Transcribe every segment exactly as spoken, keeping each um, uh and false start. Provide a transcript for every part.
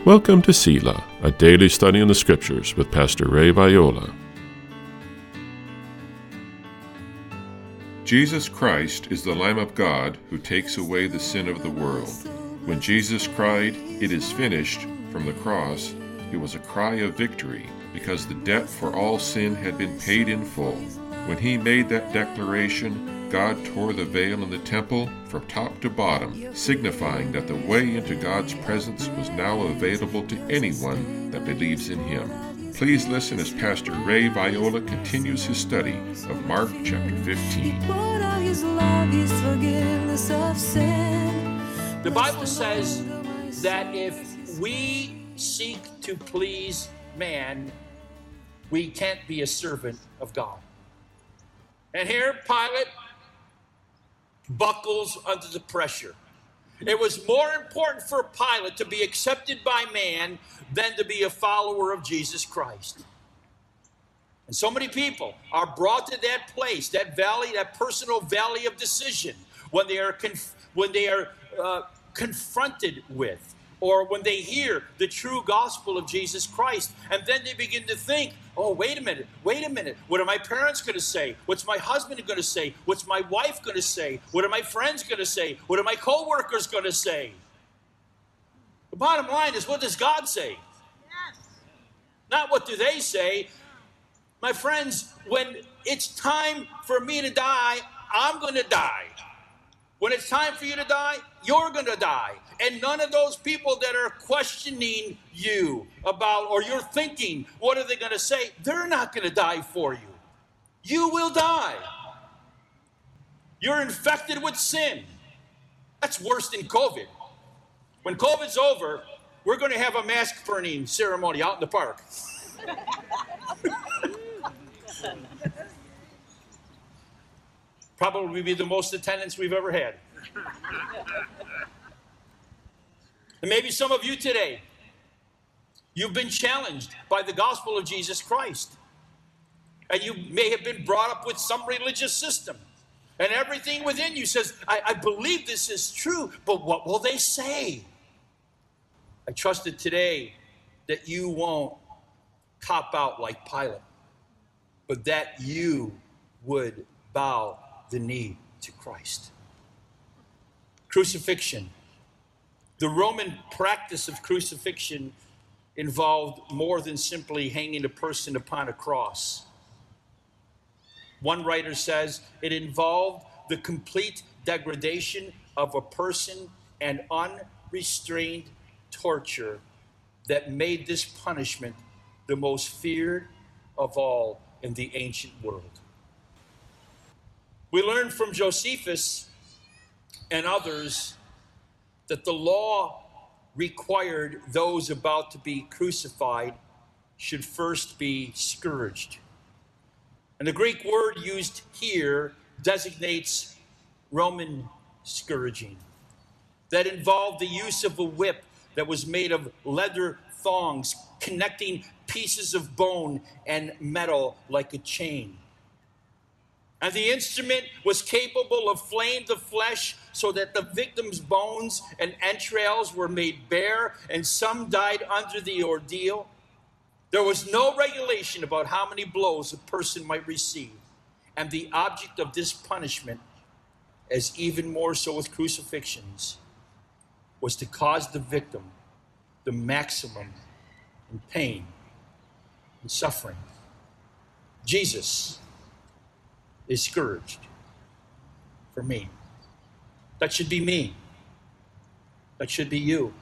Welcome to Selah, a daily study in the Scriptures with Pastor Ray Viola. Jesus Christ is the Lamb of God who takes away the sin of the world. When Jesus cried, "It is finished," from the cross, it was a cry of victory because the debt for all sin had been paid in full. When he made that declaration, God tore the veil in the temple from top to bottom, signifying that the way into God's presence was now available to anyone that believes in him. Please listen as Pastor Ray Viola continues his study of Mark chapter fifteen. The Bible says that if we seek to please man, we can't be a servant of God. And here Pilate buckles under the pressure. It was more important for Pilate to be accepted by man than to be a follower of Jesus Christ. And so many people are brought to that place, that valley, that personal valley of decision, when they are conf- when they are uh, confronted with, or when they hear the true gospel of Jesus Christ, and then they begin to think, oh, wait a minute, wait a minute. What are my parents going to say? What's my husband going to say? What's my wife going to say? What are my friends going to say? What are my co-workers going to say? The bottom line is, what does God say? Yes. Not what do they say. My friends, when it's time for me to die, I'm going to die. When it's time for you to die, you're going to die. And none of those people that are questioning you about, or you're thinking, what are they going to say? They're not going to die for you. You will die. You're infected with sin. That's worse than COVID. When COVID's over, we're going to have a mask burning ceremony out in the park. Probably be the most attendance we've ever had. And maybe some of you today, you've been challenged by the gospel of Jesus Christ. And you may have been brought up with some religious system. And everything within you says, I, I believe this is true, but what will they say? I trust that today that you won't cop out like Pilate, but that you would bow the knee to Christ. Crucifixion. The Roman practice of crucifixion involved more than simply hanging a person upon a cross. One writer says it involved the complete degradation of a person and unrestrained torture that made this punishment the most feared of all in the ancient world. We learn from Josephus and others that the law required those about to be crucified should first be scourged. And the Greek word used here designates Roman scourging that involved the use of a whip that was made of leather thongs connecting pieces of bone and metal like a chain. And the instrument was capable of flaying the flesh so that the victim's bones and entrails were made bare, and some died under the ordeal. There was no regulation about how many blows a person might receive. And the object of this punishment, as even more so with crucifixions, was to cause the victim the maximum in pain and suffering. Jesus is scourged for me. That should be me. That should be you.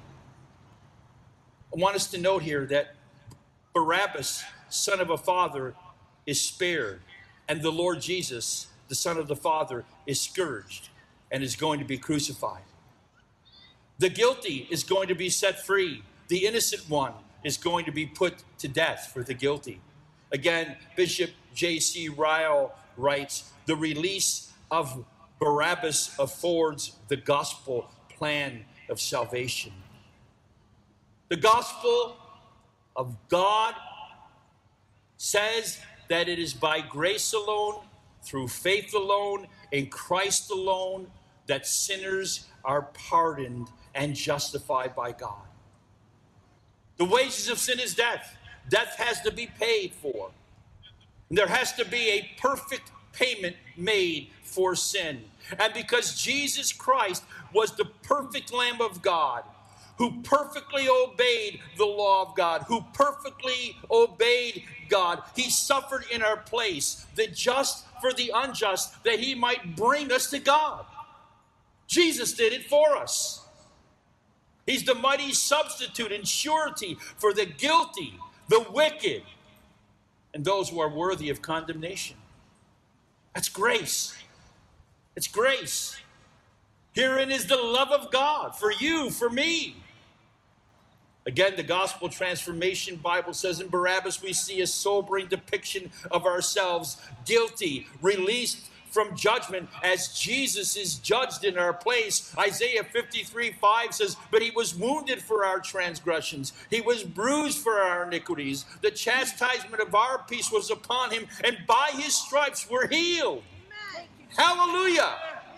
I want us to note here that Barabbas, son of a father, is spared, and the Lord Jesus, the Son of the Father, is scourged and is going to be crucified. The guilty is going to be set free. The innocent one is going to be put to death for the guilty. Again, Bishop J C Ryle writes, the release of Barabbas affords the gospel plan of salvation. The gospel of God says that it is by grace alone, through faith alone, in Christ alone, that sinners are pardoned and justified by God. The wages of sin is death. Death has to be paid for. And there has to be a perfect payment made for sin. And because Jesus Christ was the perfect Lamb of God, who perfectly obeyed the law of God, who perfectly obeyed God, he suffered in our place, the just for the unjust, that he might bring us to God. Jesus did it for us. He's the mighty substitute and surety for the guilty, the wicked, and those who are worthy of condemnation. That's grace. It's grace. Herein is the love of God for you, for me. Again, the Gospel Transformation Bible says in Barabbas we see a sobering depiction of ourselves, guilty, released from judgment as Jesus is judged in our place. Isaiah fifty-three five says, but he was wounded for our transgressions. He was bruised for our iniquities. The chastisement of our peace was upon him, and by his stripes we're healed. Hallelujah.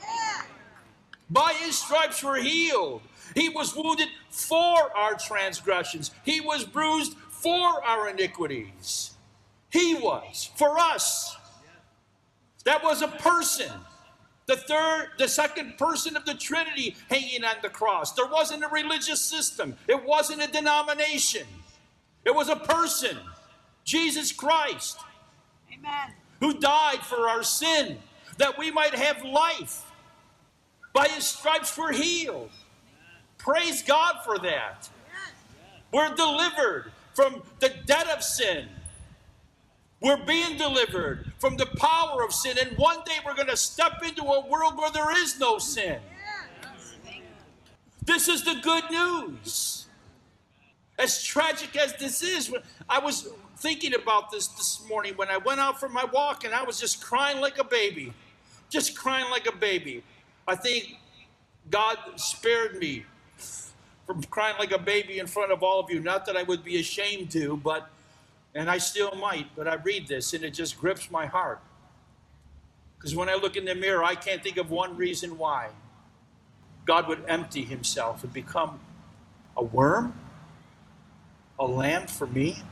By his stripes we're healed. He was wounded for our transgressions. He was bruised for our iniquities. He was for us. That was a person. The third, the second person of the Trinity hanging on the cross. There wasn't a religious system. It wasn't a denomination. It was a person, Jesus Christ, Amen, who died for our sin, that we might have life. By his stripes we're healed. Praise God for that. We're delivered from the debt of sin. We're being delivered from the power of sin. And one day we're going to step into a world where there is no sin. This is the good news. As tragic as this is, I was thinking about this this morning when I went out for my walk, and I was just crying like a baby. Just crying like a baby. I think God spared me from crying like a baby in front of all of you. Not that I would be ashamed to, but, and I still might, but I read this and it just grips my heart. Because when I look in the mirror, I can't think of one reason why God would empty himself and become a worm, a lamb for me.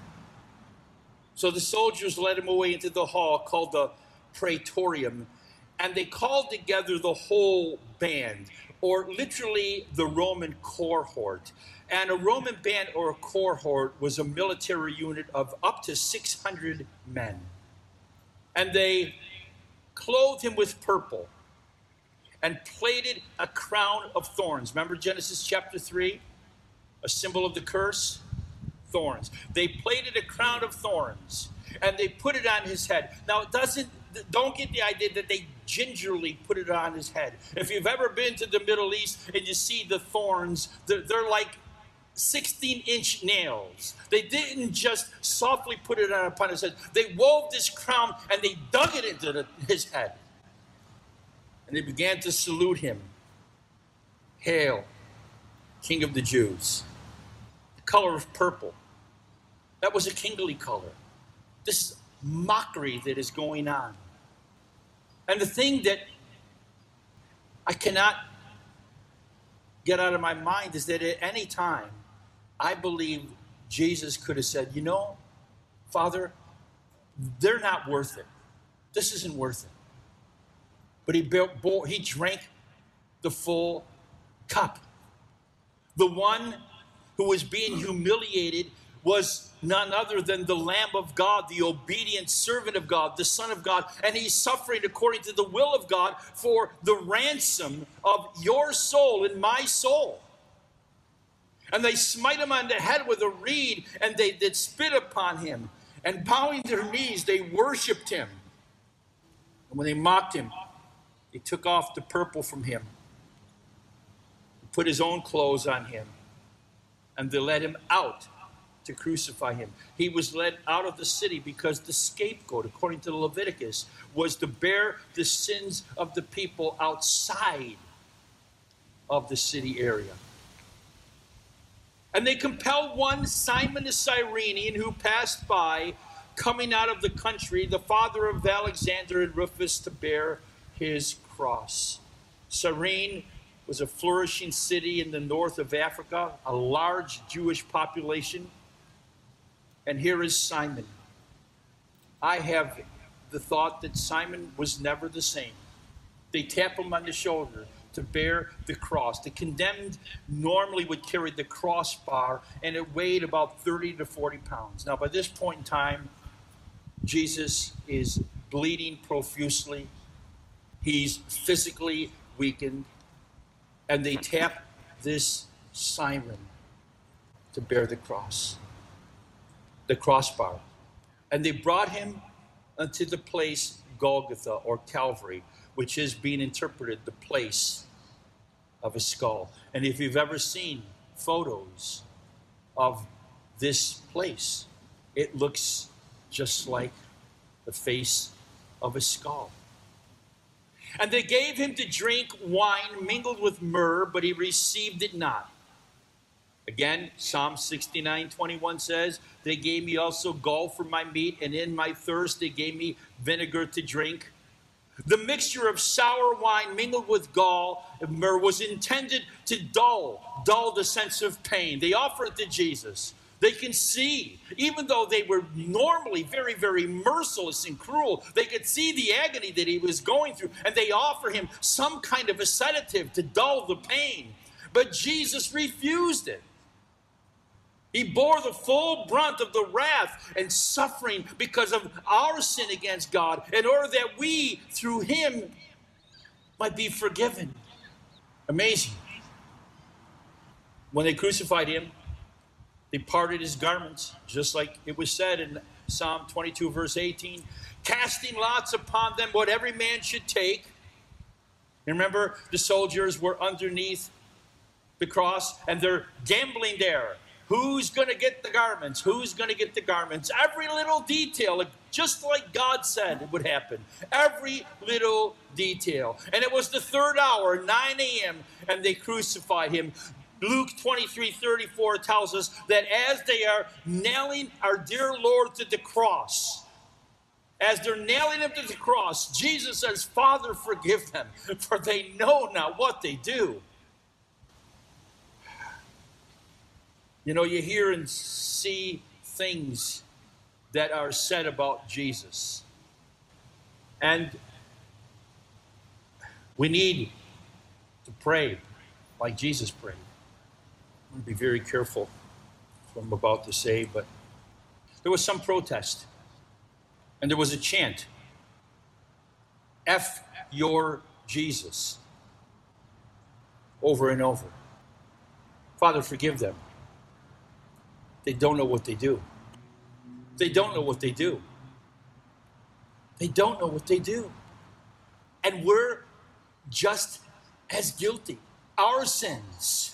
So the soldiers led him away into the hall called the Praetorium, and they called together the whole band, or literally the Roman cohort. And a Roman band or a cohort was a military unit of up to six hundred men. And they clothed him with purple and plaited a crown of thorns. Remember Genesis chapter three? A symbol of the curse? Thorns. They plaited a crown of thorns and they put it on his head. Now, it doesn't, don't get the idea that they gingerly put it on his head. If you've ever been to the Middle East and you see the thorns, they're, they're like sixteen inch nails. They didn't just softly put it on upon his head. They wove this crown and they dug it into the, his head. And they began to salute him. Hail, King of the Jews. The color of purple. That was a kingly color. This mockery that is going on. And the thing that I cannot get out of my mind is that at any time, I believe Jesus could have said, you know, Father, they're not worth it. This isn't worth it. But he, built, bore, he drank the full cup. The one who was being humiliated was none other than the Lamb of God, the obedient servant of God, the Son of God, and he's suffering according to the will of God for the ransom of your soul and my soul. And they smite him on the head with a reed, and they did spit upon him, and bowing their knees, they worshipped him. And when they mocked him, they took off the purple from him, put his own clothes on him, and they led him out to crucify him. He was led out of the city because the scapegoat, according to Leviticus, was to bear the sins of the people outside of the city area. And they compelled one Simon the Cyrenian who passed by, coming out of the country, the father of Alexander and Rufus, to bear his cross. Cyrene was a flourishing city in the north of Africa, a large Jewish population. And here is Simon. I have the thought that Simon was never the same. They tap him on the shoulder to bear the cross. The condemned normally would carry the crossbar, and it weighed about thirty to forty pounds. Now, by this point in time, Jesus is bleeding profusely. He's physically weakened, and they tap this Simon to bear the cross, the crossbar. And they brought him unto the place Golgotha, or Calvary, which is being interpreted the place of a skull. And if you've ever seen photos of this place, it looks just like the face of a skull. And they gave him to drink wine mingled with myrrh, but he received it not. Again, Psalm sixty-nine twenty-one says, they gave me also gall for my meat, and in my thirst they gave me vinegar to drink. The mixture of sour wine mingled with gall and myrrh was intended to dull, dull the sense of pain. They offer it to Jesus. They can see, even though they were normally very, very merciless and cruel, they could see the agony that he was going through, and they offer him some kind of a sedative to dull the pain. But Jesus refused it. He bore the full brunt of the wrath and suffering because of our sin against God, in order that we, through him, might be forgiven. Amazing. When they crucified him, they parted his garments, just like it was said in Psalm twenty-two, verse eighteen, casting lots upon them what every man should take. And remember, the soldiers were underneath the cross, and they're gambling there. Who's going to get the garments? Who's going to get the garments? Every little detail, just like God said it would happen. Every little detail. And it was the third hour, nine a.m., and they crucified him. Luke twenty-three thirty-four tells us that as they are nailing our dear Lord to the cross, as they're nailing him to the cross, Jesus says, Father, forgive them, for they know not what they do. You know, you hear and see things that are said about Jesus. And we need to pray like Jesus prayed. I'm going to be very careful what I'm about to say, but there was some protest. And there was a chant. F your Jesus. Over and over. Father, forgive them. They don't know what they do. They don't know what they do. They don't know what they do. And we're just as guilty. Our sins,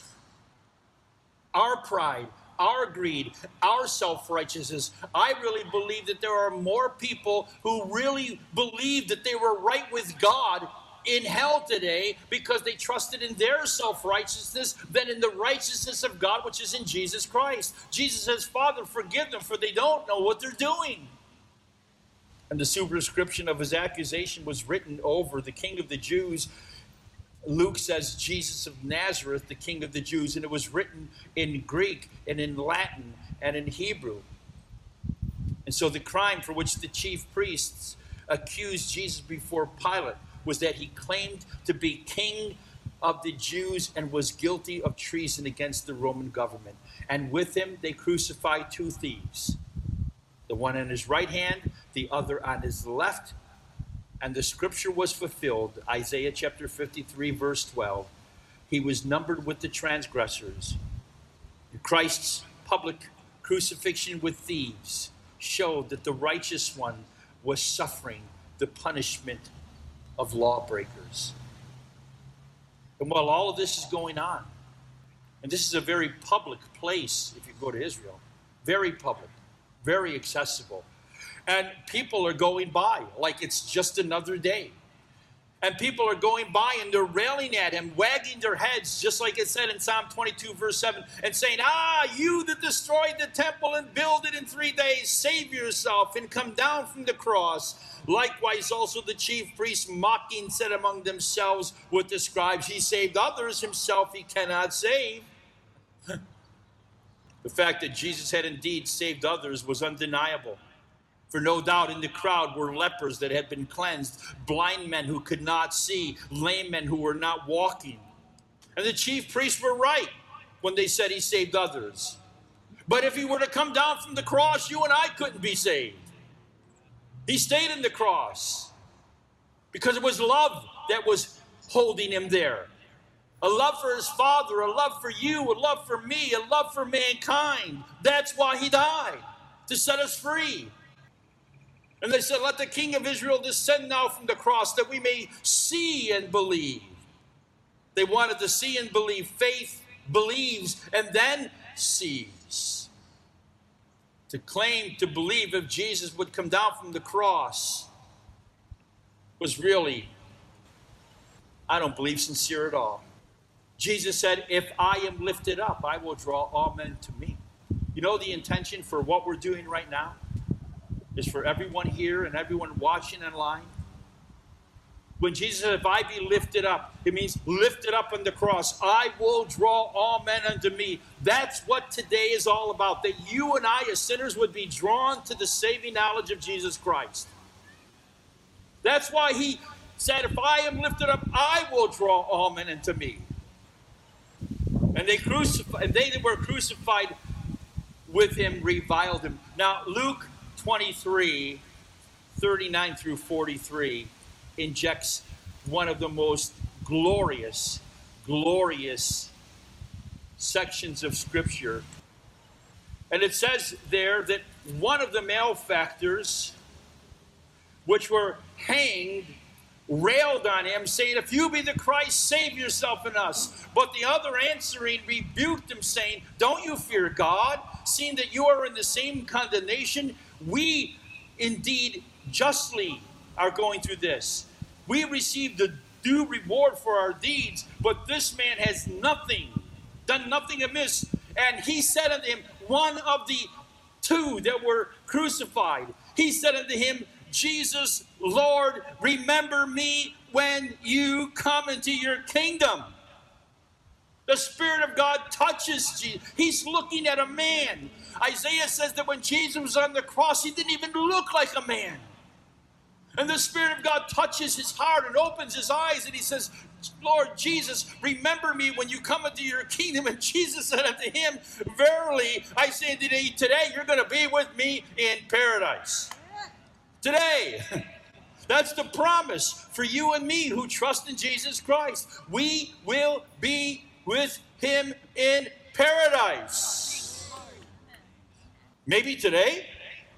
our pride, our greed, our self-righteousness. I really believe that there are more people who really believe that they were right with God in hell today because they trusted in their self-righteousness than in the righteousness of God, which is in Jesus Christ. Jesus says, Father, forgive them, for they don't know what they're doing. And the superscription of his accusation was written over the King of the Jews. Luke says, Jesus of Nazareth, the King of the Jews, and it was written in Greek and in Latin and in Hebrew. And so the crime for which the chief priests accused Jesus before Pilate was that he claimed to be king of the Jews and was guilty of treason against the Roman government. And with him, they crucified two thieves, the one on his right hand, the other on his left. And the scripture was fulfilled, Isaiah chapter fifty-three, verse twelve. He was numbered with the transgressors. Christ's public crucifixion with thieves showed that the righteous one was suffering the punishment of lawbreakers. And while all of this is going on, and this is a very public place if you go to Israel, very public, very accessible, and people are going by like it's just another day. And people are going by and they're railing at him, wagging their heads, just like it said in Psalm twenty-two, verse seven, and saying, ah, you that destroyed the temple and build it in three days, save yourself and come down from the cross. Likewise also the chief priests mocking said among themselves with the scribes, he saved others, himself he cannot save. But The fact that Jesus had indeed saved others was undeniable. For no doubt in the crowd were lepers that had been cleansed, blind men who could not see, lame men who were not walking. And the chief priests were right when they said he saved others. But if he were to come down from the cross, you and I couldn't be saved. He stayed in the cross because it was love that was holding him there. A love for his Father, a love for you, a love for me, a love for mankind. That's why he died, to set us free. And they said, let the King of Israel descend now from the cross that we may see and believe. They wanted to see and believe. Faith believes and then sees. To claim to believe if Jesus would come down from the cross was really, I don't believe, sincere at all. Jesus said, if I am lifted up, I will draw all men to me. You know the intention for what we're doing right now is for everyone here and everyone watching online. When Jesus said, if I be lifted up, it means lifted up on the cross. I will draw all men unto me. That's what today is all about, that you and I as sinners would be drawn to the saving knowledge of Jesus Christ. That's why he said, if I am lifted up, I will draw all men unto me. And they crucified, and they that were crucified with him reviled him. Now, Luke twenty-three, thirty-nine through forty-three injects one of the most glorious, glorious sections of Scripture. And it says there that one of the malefactors, which were hanged, railed on him, saying, if you be the Christ, save yourself and us. But the other answering rebuked him, saying, don't you fear God, seeing that you are in the same condemnation? We indeed justly are going through this. We receive the due reward for our deeds, but this man has nothing, done nothing amiss. And he said unto him, one of the two that were crucified, he said unto him, Jesus, Lord, remember me when you come into your kingdom. The Spirit of God touches Jesus. He's looking at a man. Isaiah says that when Jesus was on the cross, he didn't even look like a man. And the Spirit of God touches his heart and opens his eyes, and he says, Lord Jesus, remember me when you come into your kingdom. And Jesus said unto him, verily, I say unto thee, today you're going to be with me in paradise. Today. That's the promise for you and me who trust in Jesus Christ. We will be with him in paradise. Maybe today.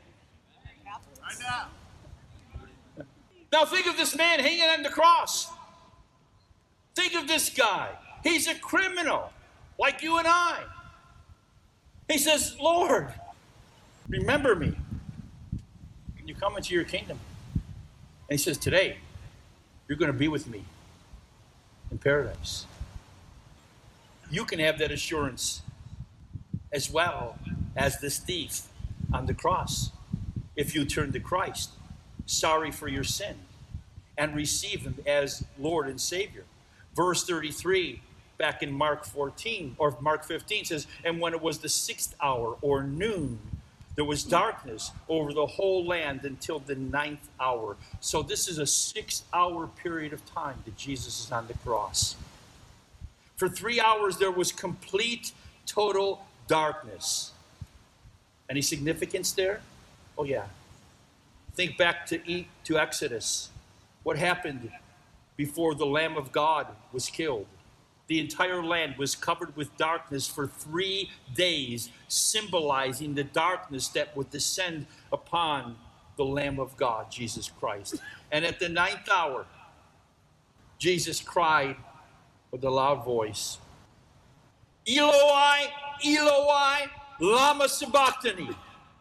Now think of this man hanging on the cross. Think of this guy. He's a criminal like you and I. He says, Lord, remember me when you come into your kingdom. And he says, today, you're going to be with me in paradise. You can have that assurance as well as this thief on the cross if you turn to Christ, sorry for your sin, and receive him as Lord and Savior. Verse thirty-three, back in Mark fourteen, or Mark fifteen, says, and when it was the sixth hour, or noon, there was darkness over the whole land until the ninth hour. So this is a six-hour period of time that Jesus is on the cross. For three hours, there was complete, total darkness. Any significance there? Oh, yeah. Think back to, to Exodus. What happened before the Lamb of God was killed? The entire land was covered with darkness for three days, symbolizing the darkness that would descend upon the Lamb of God, Jesus Christ. And at the ninth hour, Jesus cried with a loud voice, Eloi, Eloi, lama sabachthani.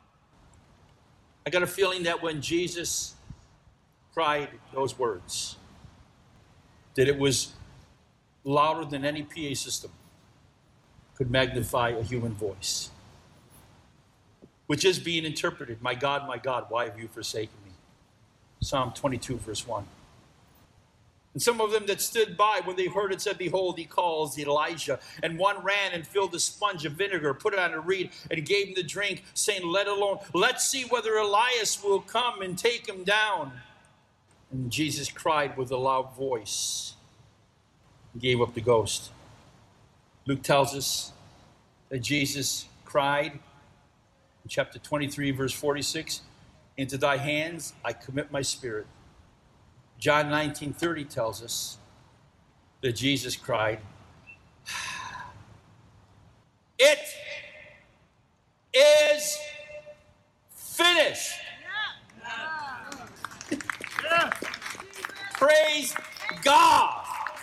I got a feeling that when Jesus cried those words, that it was louder than any P A system could magnify a human voice, which is being interpreted, my God, my God, why have you forsaken me? Psalm twenty-two, verse one. And some of them that stood by, when they heard it, said, behold, he calls Elijah. And one ran and filled a sponge of vinegar, put it on a reed, and gave him the drink, saying, let alone, let's see whether Elias will come and take him down. And Jesus cried with a loud voice and gave up the ghost. Luke tells us that Jesus cried in chapter twenty-three, verse forty-six, into thy hands I commit my spirit. John nineteen thirty tells us that Jesus cried, it is finished. Praise God.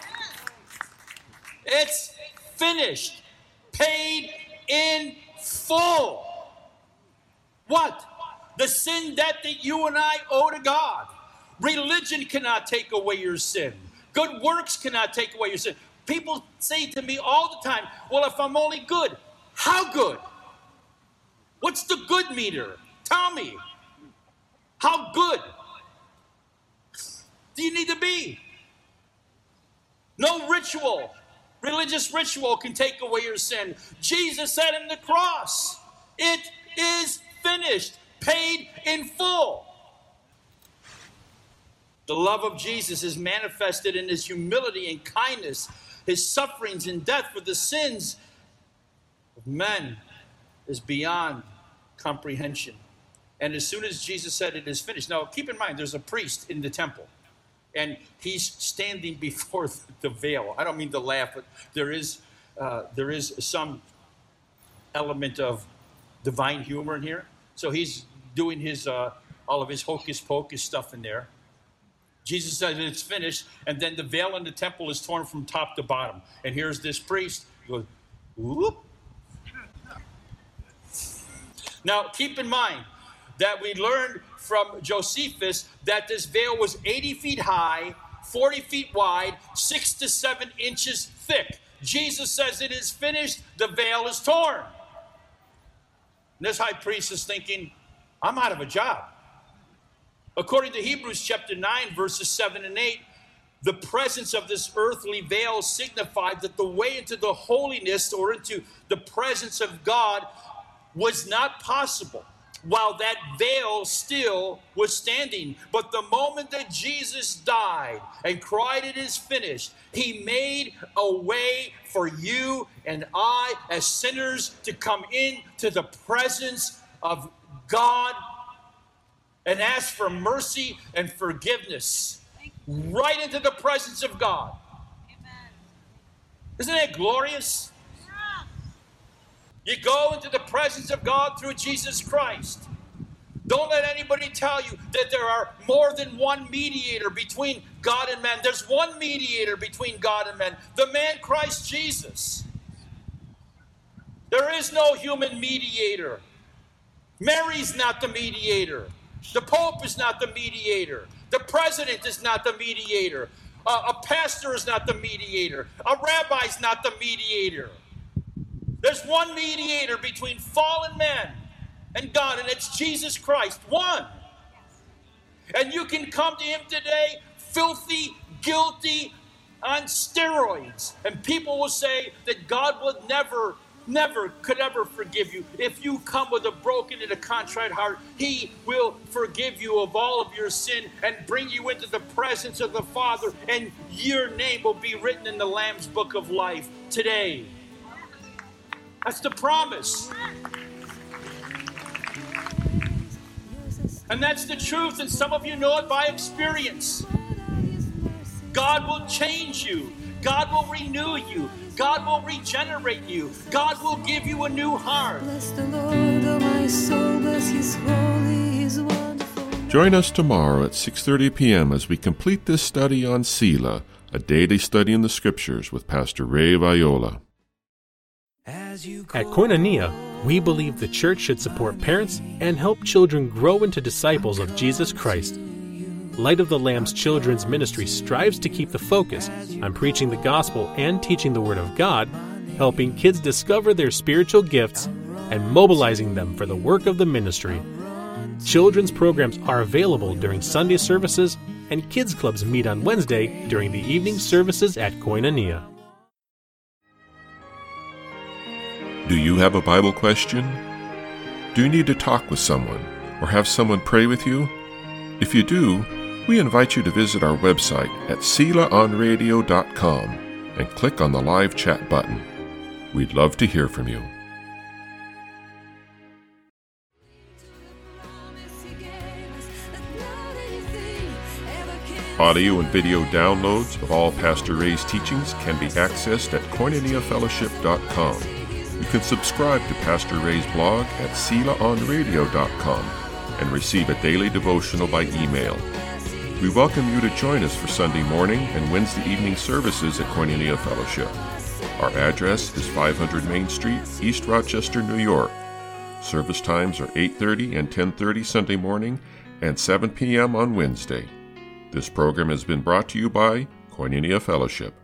It's finished. Paid in full. What? The sin debt that you and I owe to God. Religion cannot take away your sin. Good works cannot take away your sin. People say to me all the time, well, if I'm only good, how good? What's the good meter? Tell me. How good do you need to be? No ritual, religious ritual can take away your sin. Jesus said on the cross, it is finished, paid in full. The love of Jesus is manifested in his humility and kindness, his sufferings and death for the sins of men is beyond comprehension. And as soon as Jesus said it is finished, now keep in mind there's a priest in the temple and he's standing before the veil. I don't mean to laugh, but there is, uh, there is some element of divine humor in here. So he's doing his, uh, all of his hocus pocus stuff in there. Jesus says it's finished, and then the veil in the temple is torn from top to bottom. And here's this priest. He goes, whoop. Now, keep in mind that we learned from Josephus that this veil was eighty feet high, forty feet wide, six to seven inches thick. Jesus says it is finished, the veil is torn. And this high priest is thinking, I'm out of a job. According to Hebrews chapter nine, verses seven and eight, the presence of this earthly veil signified that the way into the holiness or into the presence of God was not possible while that veil still was standing. But the moment that Jesus died and cried, it is finished, he made a way for you and I as sinners to come into the presence of God and ask for mercy and forgiveness right into the presence of God. Amen. Isn't that glorious? You go into the presence of God through Jesus Christ. Don't let anybody tell you that there are more than one mediator between God and man. There's one mediator between God and man, the man Christ Jesus. There is no human mediator. Mary's not the mediator. The Pope is not the mediator. The president is not the mediator. Uh, a pastor is not the mediator. A rabbi is not the mediator. There's one mediator between fallen man and God, and it's Jesus Christ, one. And you can come to him today filthy, guilty, on steroids. And people will say that God will never, never, could ever forgive you. If you come with a broken and a contrite heart, he will forgive you of all of your sin and bring you into the presence of the Father, and your name will be written in the Lamb's Book of Life today. That's the promise. And that's the truth, and some of you know it by experience. God will change you. God will renew you. God will regenerate you. God will give you a new heart. Bless the Lord, oh my soul, bless his holy, his wonderful name. Join us tomorrow at six thirty p.m. as we complete this study on Selah, a daily study in the Scriptures with Pastor Ray Viola. At Koinonia, we believe the church should support parents and help children grow into disciples of Jesus Christ. Light of the Lamb's Children's Ministry strives to keep the focus on preaching the gospel and teaching the Word of God, helping kids discover their spiritual gifts, and mobilizing them for the work of the ministry. Children's programs are available during Sunday services and kids clubs meet on Wednesday during the evening services at Koinonia. Do you have a Bible question? Do you need to talk with someone or have someone pray with you? If you do, we invite you to visit our website at sela on radio dot com and click on the live chat button. We'd love to hear from you. Audio and video downloads of all Pastor Ray's teachings can be accessed at koinonia fellowship dot com. You can subscribe to Pastor Ray's blog at sela on radio dot com and receive a daily devotional by email. We welcome you to join us for Sunday morning and Wednesday evening services at Koinonia Fellowship. Our address is five hundred Main Street, East Rochester, New York. Service times are eight thirty and ten thirty Sunday morning and seven p.m. on Wednesday. This program has been brought to you by Koinonia Fellowship.